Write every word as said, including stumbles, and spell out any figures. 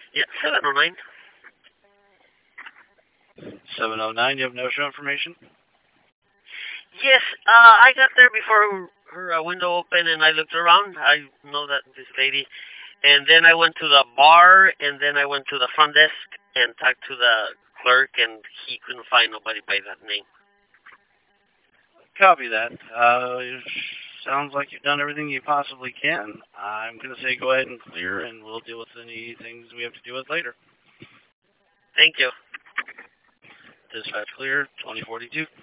Yeah, seven oh nine. seven oh nine, you have no show information? Yes, uh, I got there before her uh, window opened, and I looked around. I know that this lady, and then I went to the bar, and then I went to the front desk and talked to the clerk, and he couldn't find nobody by that name. Copy that. Uh, sounds like you've done everything you possibly can. I'm going to say go ahead and clear, and we'll deal with any things we have to deal with later. Thank you. Dispatch clear, twenty forty-two.